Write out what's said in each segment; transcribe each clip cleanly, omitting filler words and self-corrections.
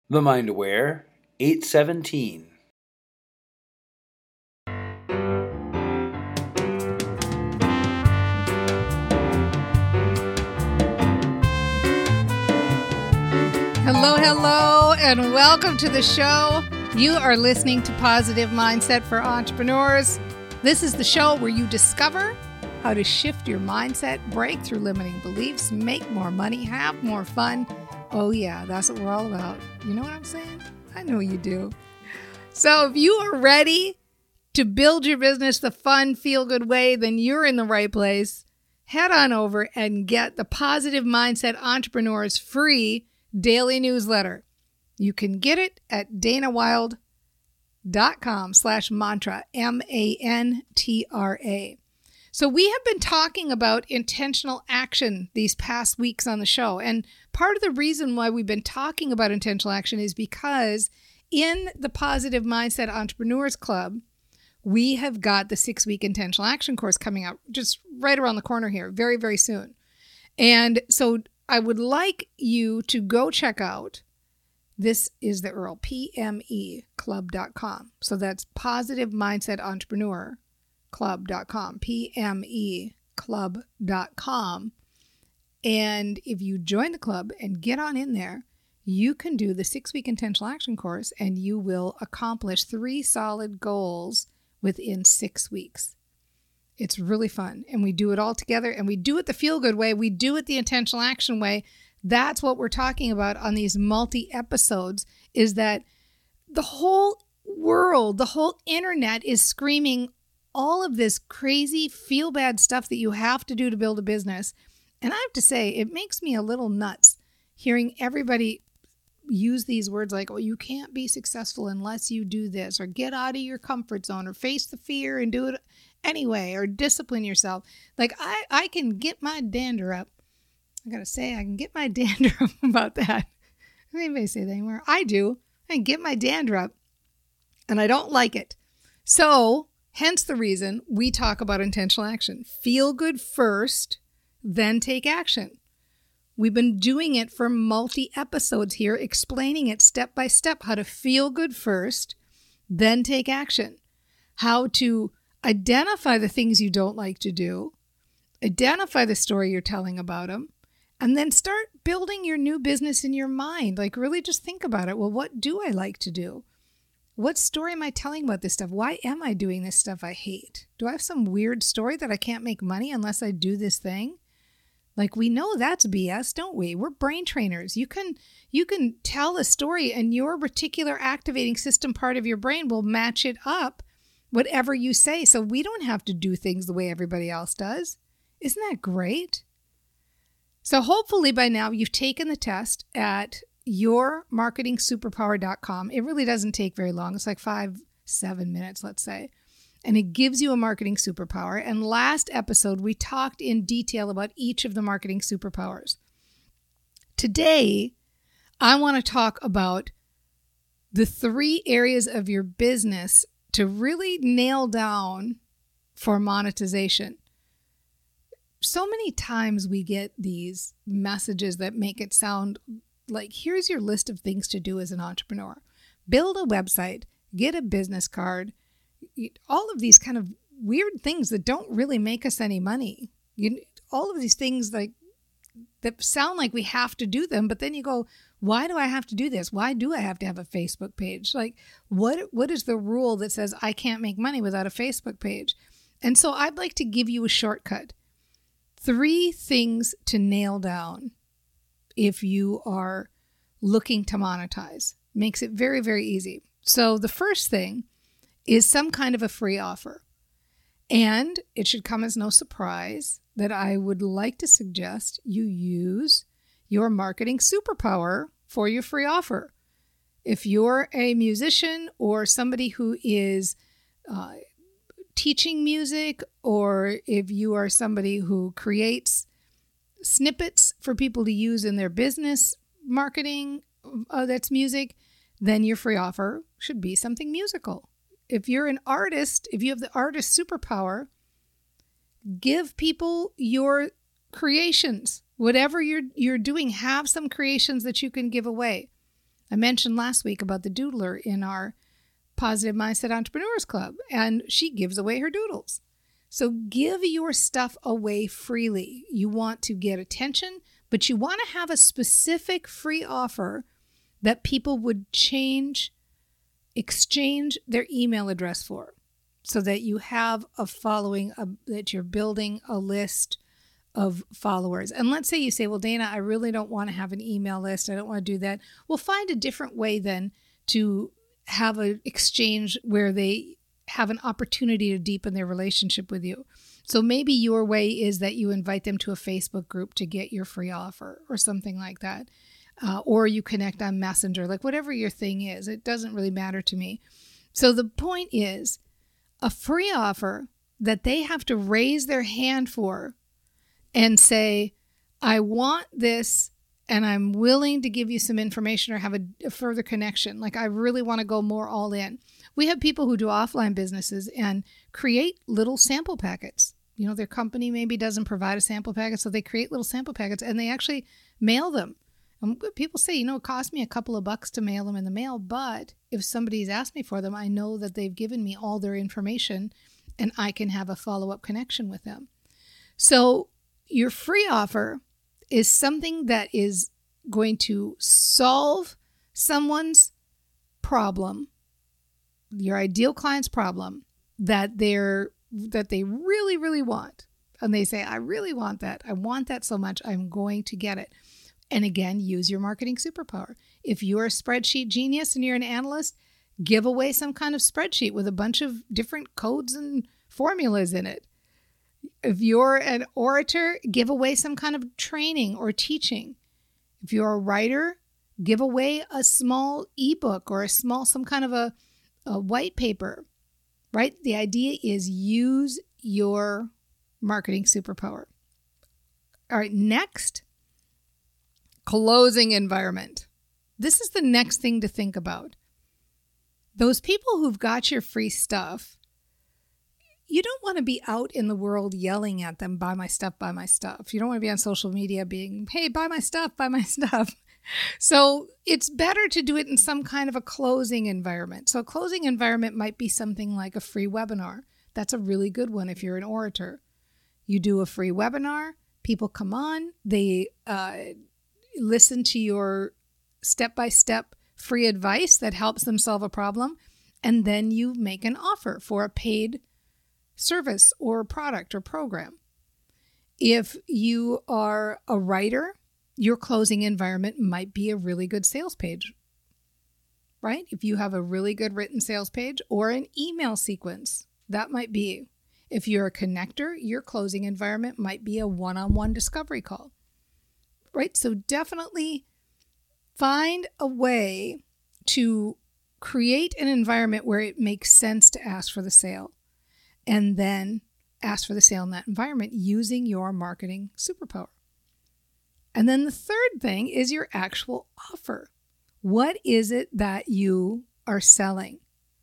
The Mind Aware 817. Hello, and welcome to the show. You are listening to Positive Mindset for Entrepreneurs. This is the show where you discover how to shift your mindset, break through limiting beliefs, make more money, have more fun. Oh yeah, that's what we're all about. You know what I'm saying? I know you do. So if you are ready to build your business the fun, feel-good way, then you're in the right place. Head on over and get the Positive Mindset Entrepreneurs free daily newsletter. You can get it at danawilde.com/mantra, MANTRA. So we have been talking about intentional action these past weeks on the show. And part of the reason why we've been talking about intentional action is because in the Positive Mindset Entrepreneurs Club, we have got the 6-week intentional action course coming out just right around the corner here, very, very soon. And so I would like you to go check out, this is the URL, pmeclub.com. So that's Positive Mindset Entrepreneur Club.com, pmeclub.com. And if you join the club and get on in there, you can do the 6-week intentional action course and you will accomplish 3 solid goals within 6 weeks. It's really fun. And we do it all together, and we do it the feel-good way. We do it the intentional action way. That's what we're talking about on these multi-episodes, is that the whole world, the whole internet is screaming all of this crazy feel-bad stuff that you have to do to build a business. And I have to say, it makes me a little nuts hearing everybody use these words like, oh, you can't be successful unless you do this, or get out of your comfort zone, or face the fear and do it anyway, or discipline yourself. Like, I can get my dander up. I gotta say, I can get my dander up about that. Does anybody say that anymore? I do. I can get my dander up, and I don't like it. So, hence the reason we talk about intentional action. Feel good first, then take action. We've been doing it for multi-episodes here, explaining it step by step, how to feel good first, then take action. How to identify the things you don't like to do, identify the story you're telling about them, and then start building your new business in your mind. Like, really just think about it. Well, what do I like to do? What story am I telling about this stuff? Why am I doing this stuff I hate? Do I have some weird story that I can't make money unless I do this thing? Like, we know that's BS, don't we? We're brain trainers. You can tell a story and your reticular activating system part of your brain will match it up, whatever you say. So we don't have to do things the way everybody else does. Isn't that great? So hopefully by now you've taken the test at yourmarketingsuperpower.com. It really doesn't take very long. It's like 5-7 minutes, let's say. And it gives you a marketing superpower. And last episode, we talked in detail about each of the marketing superpowers. Today, I want to talk about the 3 areas of your business to really nail down for monetization. So many times we get these messages that make it sound like, here's your list of things to do as an entrepreneur. Build a website, get a business card, all of these kind of weird things that don't really make us any money. All of these things like that sound like we have to do them, but then you go, why do I have to do this? Why do I have to have a Facebook page? Like, what is the rule that says I can't make money without a Facebook page? And so I'd like to give you a shortcut. 3 things to nail down if you are looking to monetize. Makes it very, very easy. So the first thing is some kind of a free offer. And it should come as no surprise that I would like to suggest you use your marketing superpower for your free offer. If you're a musician or somebody who is teaching music, or if you are somebody who creates snippets for people to use in their business marketing, that's music, then your free offer should be something musical. If you're an artist, if you have the artist superpower, give people your creations. Whatever you're doing, have some creations that you can give away. I mentioned last week about the doodler in our Positive Mindset Entrepreneurs Club, and she gives away her doodles. So give your stuff away freely. You want to get attention, but you want to have a specific free offer that people would exchange their email address for, so that you have a following, that you're building a list of followers. And let's say you say, well, Dana, I really don't want to have an email list. I don't want to do that. Well, find a different way then to have an exchange where they have an opportunity to deepen their relationship with you. So maybe your way is that you invite them to a Facebook group to get your free offer or something like that. Or you connect on Messenger, like whatever your thing is. It doesn't really matter to me. So the point is, a free offer that they have to raise their hand for and say, I want this and I'm willing to give you some information or have a further connection. Like, I really want to go more all in. We have people who do offline businesses and create little sample packets. You know, their company maybe doesn't provide a sample packet, so they create little sample packets and they actually mail them. And people say, it cost me a couple of bucks to mail them in the mail, but if somebody's asked me for them, I know that they've given me all their information and I can have a follow-up connection with them. So your free offer is something that is going to solve someone's problem, your ideal client's problem, that they really, really want. And they say, I really want that. I want that so much. I'm going to get it. And again, use your marketing superpower. If you're a spreadsheet genius and you're an analyst, give away some kind of spreadsheet with a bunch of different codes and formulas in it. If you're an orator, give away some kind of training or teaching. If you're a writer, give away a small ebook or some kind of a white paper, right? The idea is use your marketing superpower. All right, next, closing environment. This is the next thing to think about. Those people who've got your free stuff, you don't want to be out in the world yelling at them, buy my stuff, buy my stuff. You don't want to be on social media being, hey, buy my stuff, buy my stuff. So it's better to do it in some kind of a closing environment. So a closing environment might be something like a free webinar. That's a really good one if you're an orator. You do a free webinar, people come on, they listen to your step-by-step free advice that helps them solve a problem, and then you make an offer for a paid service or product or program. If you are a writer, your closing environment might be a really good sales page, right? If you have a really good written sales page or an email sequence, that might be. If you're a connector, your closing environment might be a one-on-one discovery call, right? So definitely find a way to create an environment where it makes sense to ask for the sale, and then ask for the sale in that environment using your marketing superpower. And then the third thing is your actual offer. What is it that you are selling?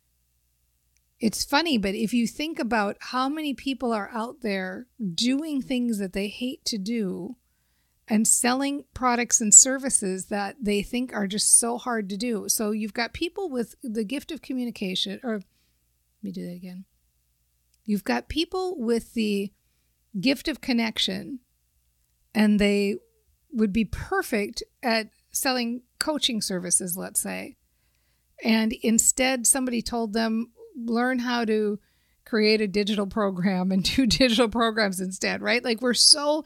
It's funny, but if you think about how many people are out there doing things that they hate to do and selling products and services that they think are just so hard to do. So you've got people with the gift of communication, or let me do that again. You've got people with the gift of connection, and they would be perfect at selling coaching services, let's say. And instead, somebody told them, learn how to create a digital program and do digital programs instead, right? Like we're so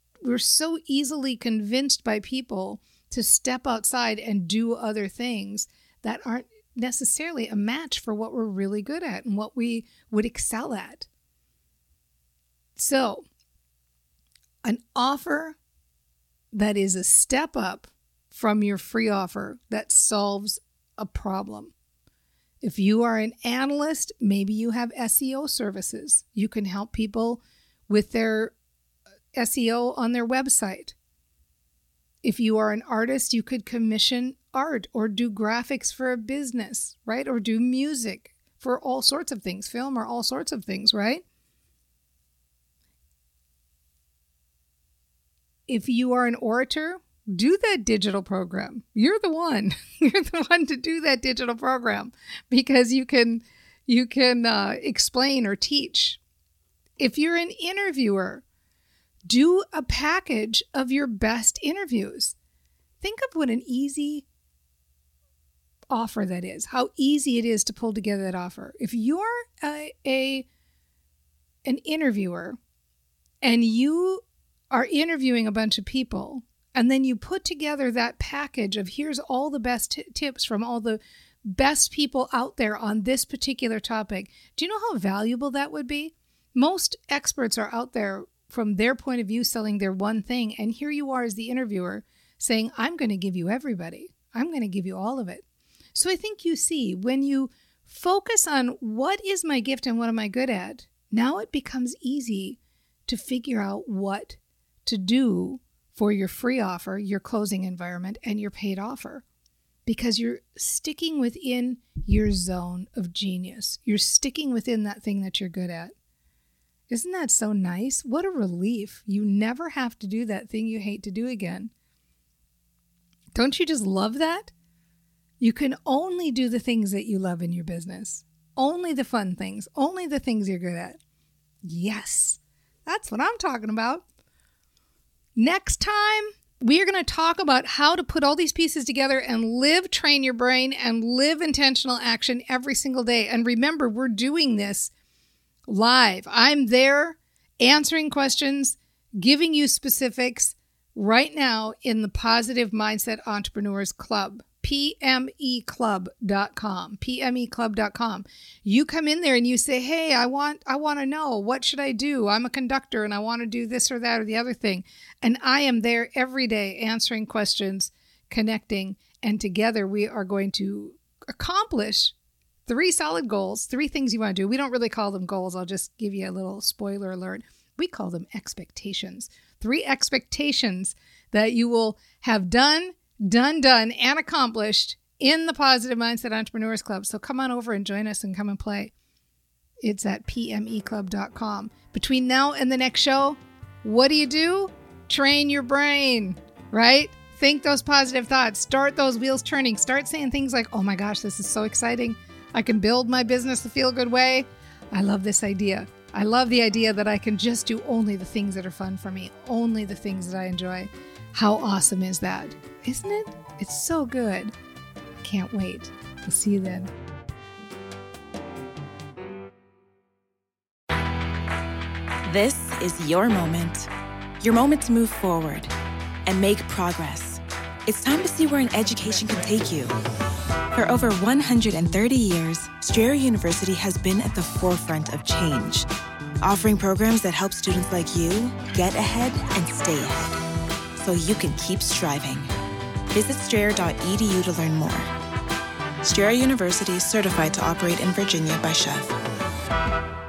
easily convinced by people to step outside and do other things that aren't necessarily a match for what we're really good at and what we would excel at. So, an offer that is a step up from your free offer that solves a problem. If you are an analyst, maybe you have SEO services. You can help people with their SEO on their website. If you are an artist, you could commission art or do graphics for a business, right? Or do music for all sorts of things, film or all sorts of things, right? If you are an orator, do that digital program. You're the one. You're the one to do that digital program because you can explain or teach. If you're an interviewer, do a package of your best interviews. Think of what an easy offer that is, how easy it is to pull together that offer. If you're an interviewer and you are interviewing a bunch of people, and then you put together that package of here's all the best tips from all the best people out there on this particular topic, do you know how valuable that would be? Most experts are out there from their point of view selling their one thing, and here you are as the interviewer saying, I'm going to give you everybody. I'm going to give you all of it. So I think you see, when you focus on what is my gift and what am I good at, now it becomes easy to figure out what to do for your free offer, your closing environment, and your paid offer. Because you're sticking within your zone of genius. You're sticking within that thing that you're good at. Isn't that so nice? What a relief. You never have to do that thing you hate to do again. Don't you just love that? You can only do the things that you love in your business. Only the fun things. Only the things you're good at. Yes, that's what I'm talking about. Next time, we are going to talk about how to put all these pieces together and live Train Your Brain and live intentional action every single day. And remember, we're doing this live. I'm there answering questions, giving you specifics right now in the Positive Mindset Entrepreneurs Club, PMEclub.com, PMEclub.com. You come in there and you say, hey, I want to know, what should I do? I'm a conductor and I want to do this or that or the other thing. And I am there every day answering questions, connecting, and together we are going to accomplish 3 solid goals, 3 things you want to do. We don't really call them goals. I'll just give you a little spoiler alert. We call them expectations. 3 expectations that you will have done, and accomplished in the Positive Mindset Entrepreneurs Club. So come on over and join us and come and play. It's at PMEclub.com. Between now and the next show, what do? Train your brain, right? Think those positive thoughts. Start those wheels turning. Start saying things like, oh my gosh, this is so exciting. I can build my business the feel-good way. I love this idea. I love the idea that I can just do only the things that are fun for me, only the things that I enjoy. How awesome is that? Isn't it? It's so good. Can't wait. We'll see you then. This is your moment to move forward and make progress. It's time to see where an education can take you. For over 130 years, Strayer University has been at the forefront of change, offering programs that help students like you get ahead and stay ahead, so you can keep striving. Visit strayer.edu to learn more. Strayer University is certified to operate in Virginia by Chev.